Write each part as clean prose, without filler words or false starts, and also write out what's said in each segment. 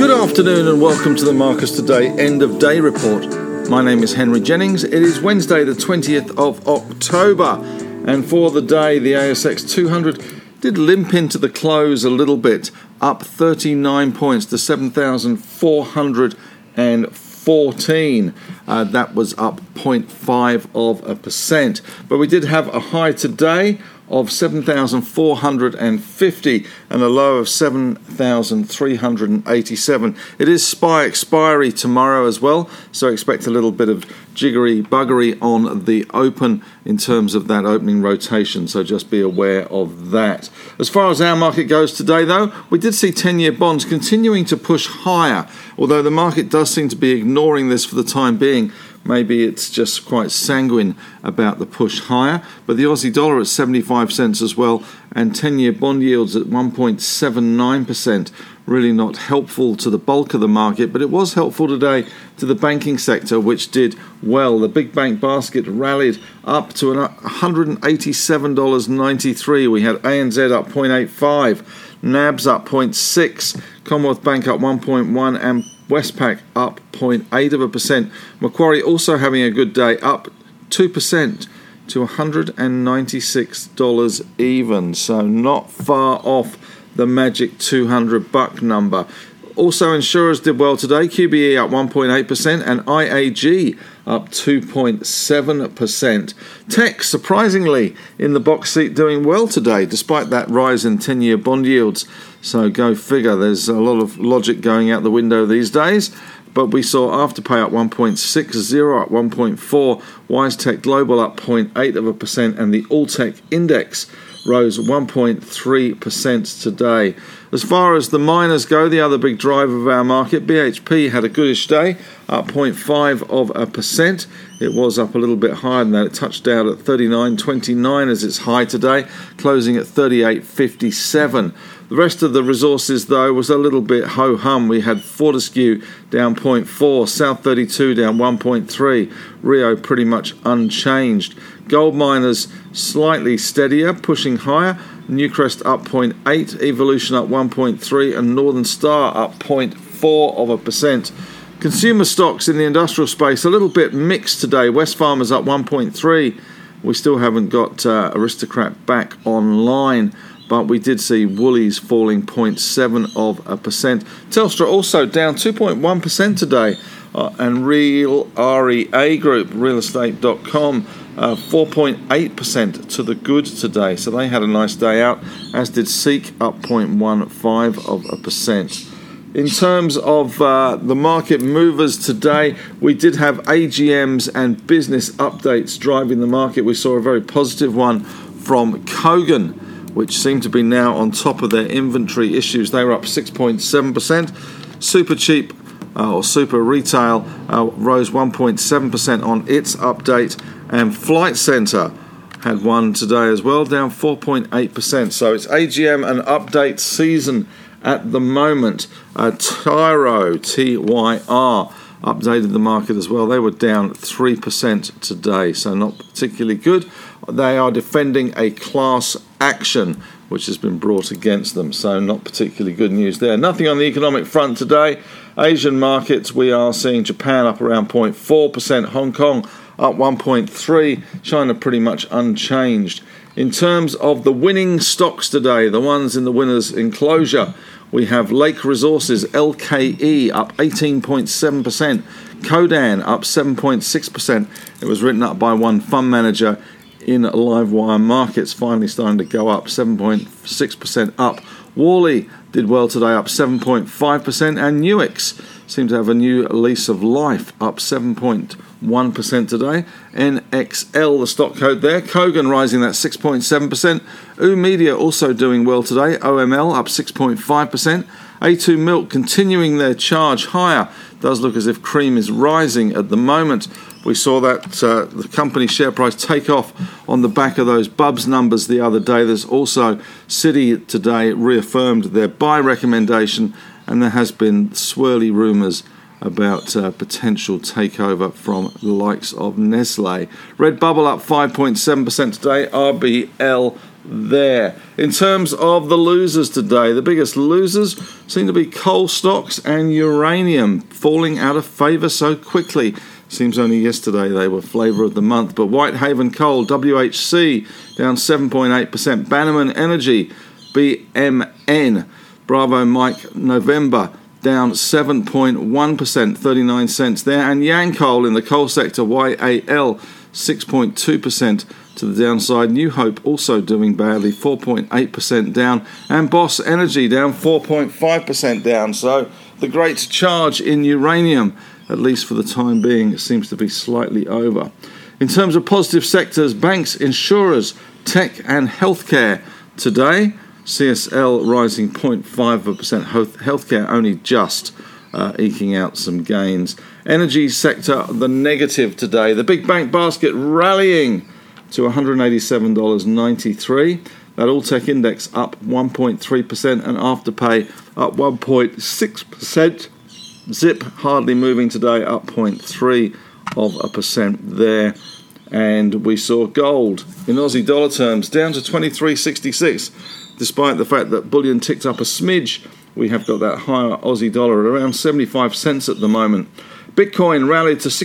Good afternoon and welcome to the Marcus Today End of Day Report. My name is Henry Jennings. It is Wednesday the 20th of October, and for the day the ASX 200 did limp into the close a little bit, up 39 points to 7,414. That was up 0.5%. But we did have a high today of 7,450 and a low of 7,387. It is SPI expiry tomorrow as well, so expect a little bit of jiggery-buggery on the open in terms of that opening rotation, so just be aware of that. As far as our market goes today, though, we did see 10-year bonds continuing to push higher, although the market does seem to be ignoring this for the time being. Maybe it's just quite sanguine about the push higher, but the Aussie dollar at 75 cents as well, and 10-year bond yields at 1.79%. Really not helpful to the bulk of the market, but it was helpful today to the banking sector, which did well. The big bank basket rallied up to $187.93. We had ANZ up 0.85, NABs up 0.6, Commonwealth Bank up 1.1, and Westpac up 0.8%. Macquarie also having a good day, up 2% to $196 even, so not far off the magic $200 number. Also, insurers did well today. QBE up 1.8% and IAG up 2.7%. Tech, surprisingly, in the box seat doing well today, despite that rise in 10-year bond yields. So go figure, there's a lot of logic going out the window these days. But we saw Afterpay up 1.60, up 1.4, WiseTech Global up 0.8%, and the Alltech Index rose 1.3% today. As far as the miners go, the other big driver of our market, BHP had a goodish day, up 0.5%. It was up a little bit higher than that. It touched out at 39.29 as its high today, closing at 38.57. The rest of the resources, though, was a little bit ho-hum. We had Fortescue down 0.4, South 32 down 1.3, Rio pretty much unchanged. Gold miners slightly steadier, pushing higher. Newcrest up 0.8, Evolution up 1.3, and Northern Star up 0.4%. Consumer stocks in the industrial space a little bit mixed today. Wesfarmers up 1.3. We still haven't got Aristocrat back online, but we did see Woolies falling 0.7%. Telstra also down 2.1% today, and REA Group, realestate.com, 4.8% to the good today. So they had a nice day out, as did Seek, up 0.15%. In terms of the market movers today, we did have AGMs and business updates driving the market. We saw a very positive one from Kogan, which seem to be now on top of their inventory issues. They were up 6.7%. Supercheap or Super Retail rose 1.7% on its update, and Flight Centre had one today as well, down 4.8%. So it's AGM and update season at the moment. Tyro, TYR, updated the market as well. They were down 3% today, so not particularly good. They are defending a class action which has been brought against them, so not particularly good news there. Nothing on the economic front today. Asian markets, we are seeing Japan up around 0.4%, Hong Kong up 1.3%, China pretty much unchanged. In terms of the winning stocks today, the ones in the winners' enclosure, we have Lake Resources, LKE, up 18.7%, Codan up 7.6%. It was written up by one fund manager in Livewire Markets, finally starting to go up, 7.6% up. Worley did well today, up 7.5%, and Nuix seemed to have a new lease of life, up 7.1% today. NXL, the stock code there. Kogan rising that 6.7%. Media also doing well today. OML up 6.5%. A2 Milk continuing their charge higher. Does look as if cream is rising at the moment. We saw that the company share price take off on the back of those Bubs numbers the other day. There's also Citi today reaffirmed their buy recommendation, and there has been swirly rumours about potential takeover from the likes of Nestle. Redbubble up 5.7% today. RBL there. In terms of the losers today, the biggest losers seem to be coal stocks and uranium, falling out of favour so quickly. Seems only yesterday they were flavour of the month. But Whitehaven Coal, WHC, down 7.8%. Bannerman Energy, BMN, Bravo Mike November, down 7.1%, 39 cents there. And Yancoal in the coal sector, YAL, 6.2% to the downside. New Hope also doing badly, 4.8% down. And Boss Energy down 4.5% down. So the great charge in uranium, at least for the time being, seems to be slightly over. In terms of positive sectors, banks, insurers, tech and healthcare today. CSL rising 0.5%, healthcare only just eking out some gains. Energy sector, the negative today. The big bank basket rallying to $187.93. That all-tech index up 1.3% and Afterpay up 1.6%. Zip hardly moving today, up 0.3% there. And we saw gold in Aussie dollar terms down to 23.66. Despite the fact that bullion ticked up a smidge, we have got that higher Aussie dollar at around 75 cents at the moment. Bitcoin rallied to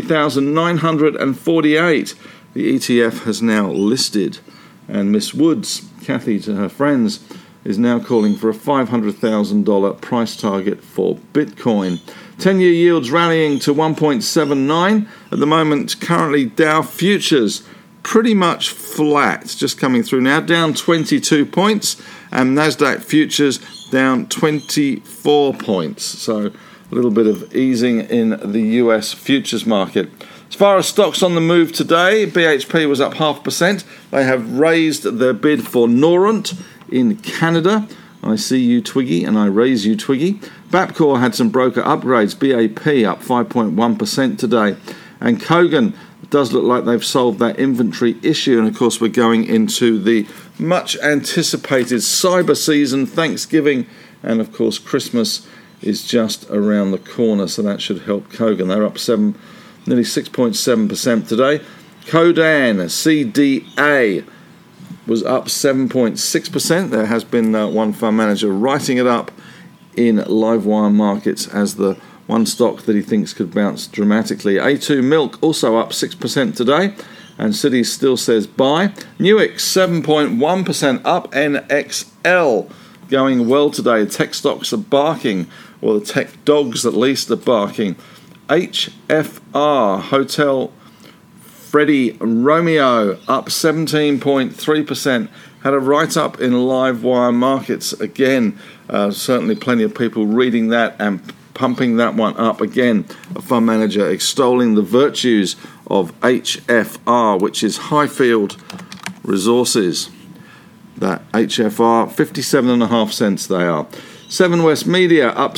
63,948. The ETF has now listed. And Miss Woods, Kathy to her friends, is now calling for a $500,000 price target for Bitcoin. 10-year yields rallying to 1.79. At the moment, currently Dow futures pretty much flat, just coming through now, down 22 points, and Nasdaq futures down 24 points. So a little bit of easing in the US futures market. As far as stocks on the move today, BHP was up 0.5%. They have raised their bid for Noront in Canada. I see you, Twiggy, and I raise you, Twiggy. Bapcor had some broker upgrades. BAP up 5.1% today. And Kogan does look like they've solved that inventory issue. And, of course, we're going into the much-anticipated cyber season, Thanksgiving, and, of course, Christmas is just around the corner, so that should help Kogan. They're up nearly 6.7% today. Codan, CDA, was up 7.6%. There has been one fund manager writing it up in Livewire Markets as the one stock that he thinks could bounce dramatically. A2 Milk also up 6% today, and Citi still says buy. Nuix 7.1% up. NXL going well today. Tech stocks are barking, or the tech dogs at least are barking. HFR, Hotel Freddie Romeo, up 17.3%. Had a write-up in Livewire Markets again. Certainly plenty of people reading that and pumping that one up again. A fund manager extolling the virtues of HFR, which is Highfield Resources. That HFR, 57.5 cents they are. Seven West Media up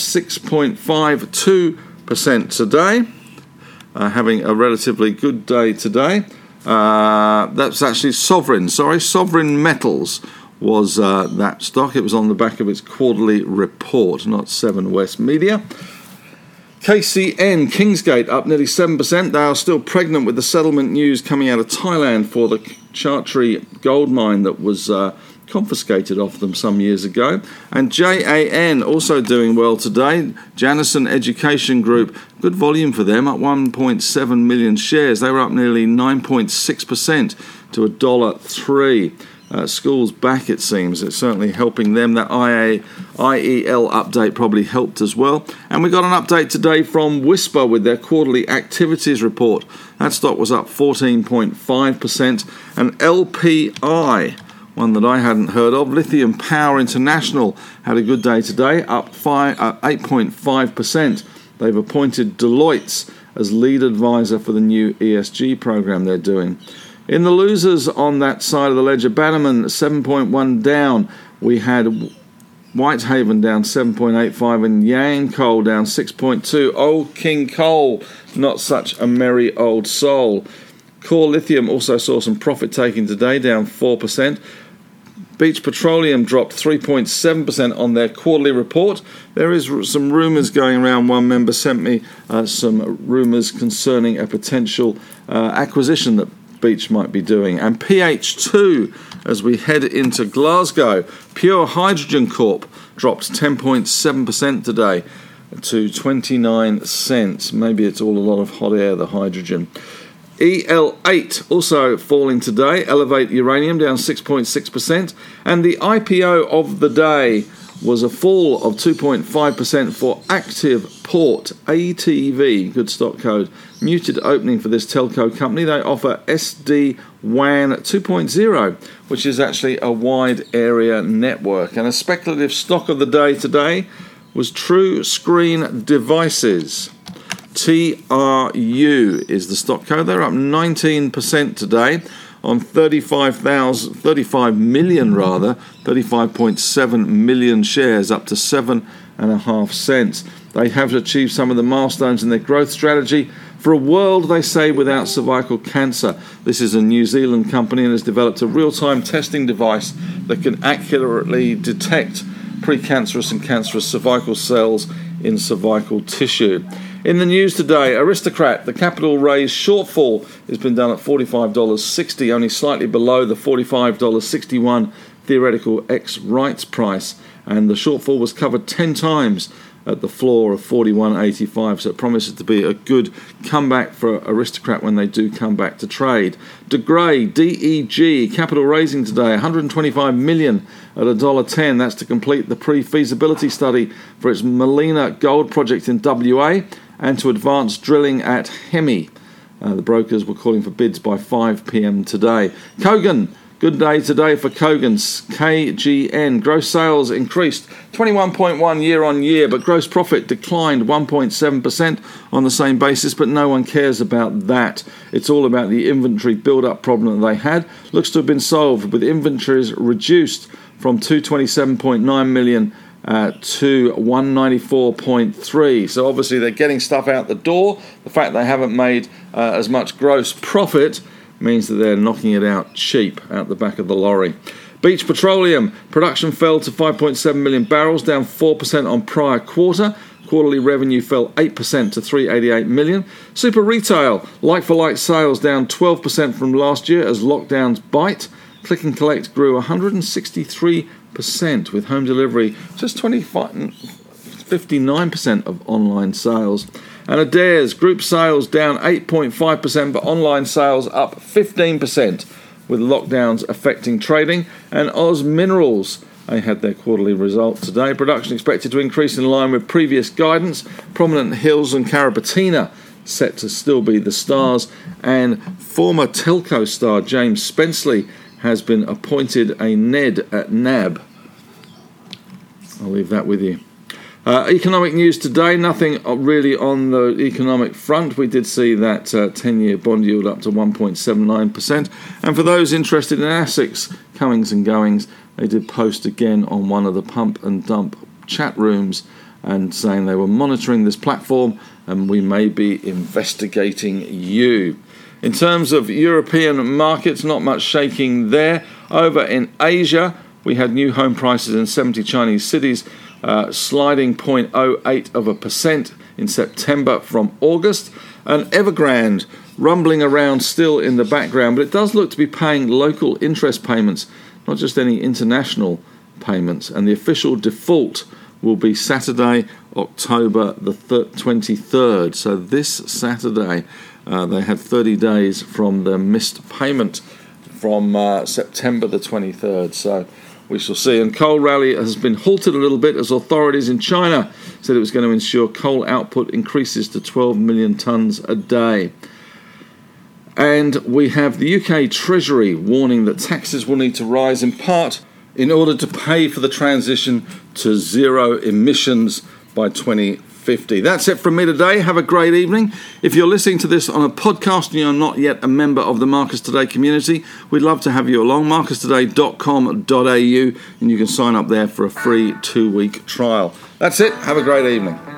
6.52% today. Having a relatively good day today. That's actually Sovereign Metals was that stock. It was on the back of its quarterly report, not Seven West Media. KCN, Kingsgate, up nearly 7%. They are still pregnant with the settlement news coming out of Thailand for the Chartree gold mine that was confiscated off them some years ago. And JAN also doing well today. Janison Education Group, good volume for them, up 1.7 million shares. They were up nearly 9.6% to $1.03. Schools back, it seems. It's certainly helping them. That IEL update probably helped as well. And we got an update today from Whisper with their quarterly activities report. That stock was up 14.5%. And LPI, one that I hadn't heard of, Lithium Power International, had a good day today, up 8.5%. They've appointed Deloitte as lead advisor for the new ESG program they're doing. In the losers on that side of the ledger, Bannerman 7.1 down. We had Whitehaven down 7.85 and Yancoal down 6.2. Old King Coal, not such a merry old soul. Core Lithium also saw some profit taking today, down 4%. Beach Petroleum dropped 3.7% on their quarterly report. There is some rumours going around. One member sent me some rumours concerning a potential acquisition that Beach might be doing. And PH2, as we head into Glasgow, Pure Hydrogen Corp dropped 10.7% today to 29 cents. Maybe it's all a lot of hot air, the hydrogen. EL8 also falling today. Elevate Uranium down 6.6%. And the IPO of the day was a fall of 2.5% for Active Port, ATV, good stock code. Muted opening for this telco company. They offer SD-WAN 2.0, which is actually a wide area network. And a speculative stock of the day today was True Screen Devices. TRU is the stock code. They're up 19% today on 35.7 million shares, up to 7.5 cents. They have achieved some of the milestones in their growth strategy for a world, they say, without cervical cancer. This is a New Zealand company and has developed a real-time testing device that can accurately detect precancerous and cancerous cervical cells in cervical tissue. In the news today, Aristocrat, the capital raise shortfall has been done at $45.60, only slightly below the $45.61 theoretical ex-rights price, and the shortfall was covered 10 times at the floor of $41.85, so it promises to be a good comeback for Aristocrat when they do come back to trade. De Grey, DEG, capital raising today, $125 million at $1.10. That's to complete the pre-feasibility study for its Molina gold project in WA and to advance drilling at Hemi. The brokers were calling for bids by 5 p.m. today. Kogan, good day today for Kogan's KGN. Gross sales increased 21.1 year on year, but gross profit declined 1.7% on the same basis, but no one cares about that. It's all about the inventory build-up problem that they had. Looks to have been solved, with inventories reduced from 227.9 million to 194.3. So obviously they're getting stuff out the door. The fact they haven't made as much gross profit means that they're knocking it out cheap out the back of the lorry. Beach Petroleum, production fell to 5.7 million barrels, down 4% on prior quarter. Quarterly revenue fell 8% to 388 million. Super Retail, like-for-like sales down 12% from last year as lockdowns bite. Click and Collect grew 163%, with home delivery just 59% of online sales. And Adairs, group sales down 8.5%, but online sales up 15%, with lockdowns affecting trading. And Oz Minerals, they had their quarterly result today. Production expected to increase in line with previous guidance. Prominent Hills and Carrapateena set to still be the stars. And former telco star James Spenceley has been appointed a NED at NAB. I'll leave that with you. Economic news today, nothing really on the economic front. We did see that 10-year bond yield up to 1.79%. And for those interested in ASIC's comings and goings, they did post again on one of the pump and dump chat rooms and saying they were monitoring this platform and we may be investigating you. In terms of European markets, not much shaking there. Over in Asia, we had new home prices in 70 Chinese cities sliding 0.08% in September from August. And Evergrande rumbling around still in the background, but it does look to be paying local interest payments, not just any international payments. And the official default will be Saturday, October the 23rd. So this Saturday, they have 30 days from the missed payment from September the 23rd. So we shall see. And coal rally has been halted a little bit as authorities in China said it was going to ensure coal output increases to 12 million tonnes a day. And we have the UK Treasury warning that taxes will need to rise in part in order to pay for the transition to zero emissions by 2050. That's it from me today. Have a great evening. If you're listening to this on a podcast and you're not yet a member of the Marcus Today community, we'd love to have you along. marcustoday.com.au, and you can sign up there for a free 2-week trial. That's it. Have a great evening.